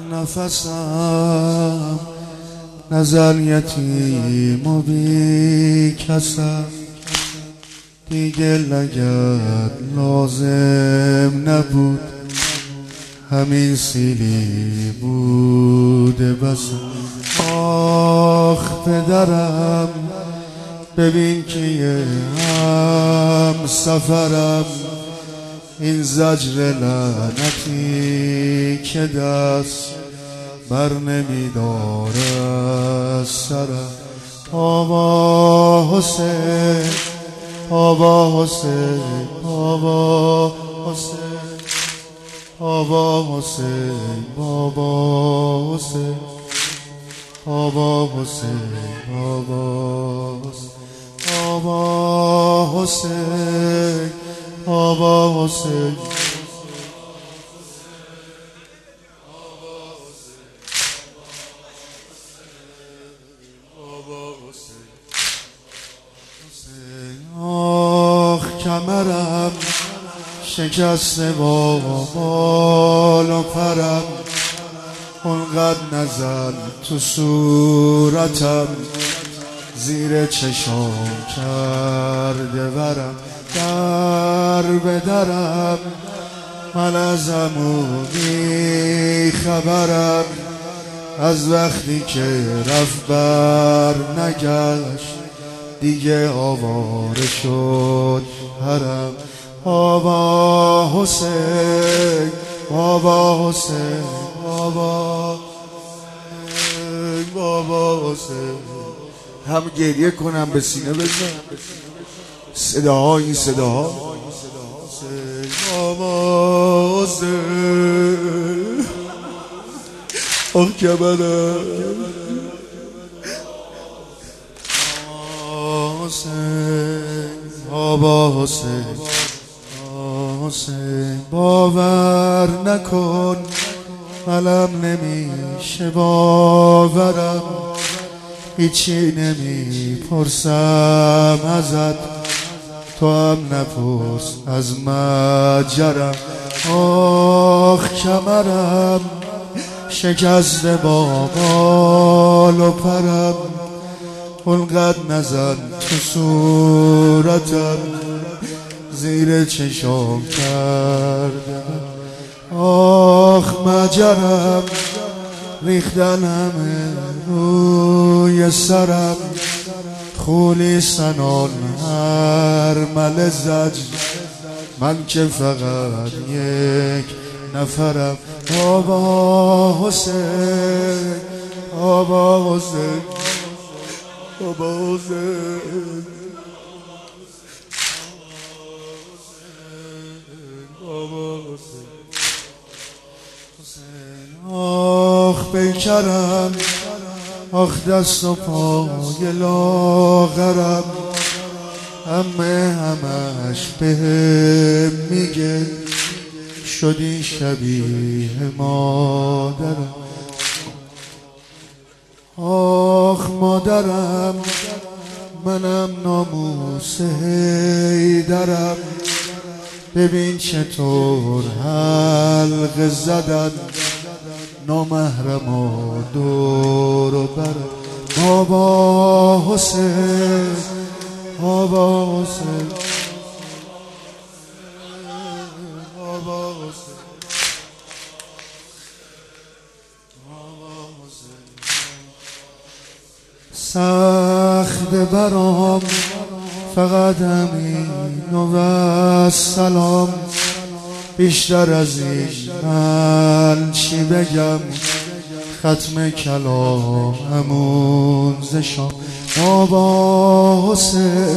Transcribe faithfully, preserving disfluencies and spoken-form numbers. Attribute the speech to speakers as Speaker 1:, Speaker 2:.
Speaker 1: نفسم نزل یتیم و بی کسم، دیگه لگد لازم نبود، همین سیلی بوده بسم. آخ پدرم ببین که یه هم سفرم، این زجر لعنتی که دست بر نمیداره از سرم. بابا حسین، بابا حسین، بابا حسین، بابا حسین، بابا حسین، بابا حسین، بابا حسین، بابا حسین، بابا حسین. آخ کمرم شکسته با بال و پرم، اونقدر نزن تو صورتم، زیر چشام کرده ورم. در به درم من از عمودی خبرم، از وقتی که رفت بر نگشت، دیگه آواره شد هرم. بابا حسین، بابا حسین، بابا حسین، بابا حسین. هم گریه کنم به سینه بزنم، صداها این صداها. بابا حسین، آخ کمرم. حسین، بابا حسین، حسین. باور نکن قلم نمیشه باورم، هیچی نمیپرسم ازت، تو هم نپرس از مجرم. آخ کمرم شکسته با بال و پرم، اونقدر نزن تو صورتم، زیر چشام کرده. آخ مجرم ریختن همه روی سرم، خولی سنان هر مل زج، من که فقط یک نفرم. بابا حسین، بابا حسین، بابا حسین، بابا حسین. آخ بیکرم، آخ دست و پای لاغرم، همه همش بهم میگه شدی شبیه مادرم. آخ مادرم منم ناموس حیدرم، ببین چطور حلقه زدن نامحرما دور و برم. بابا حسین، بابا حسین، بابا حسین، بابا حسین. سخت برام فقط همین و سلام، بیشتر از این من چی بگم، ختم کلاممون ز شام. بابا حسین،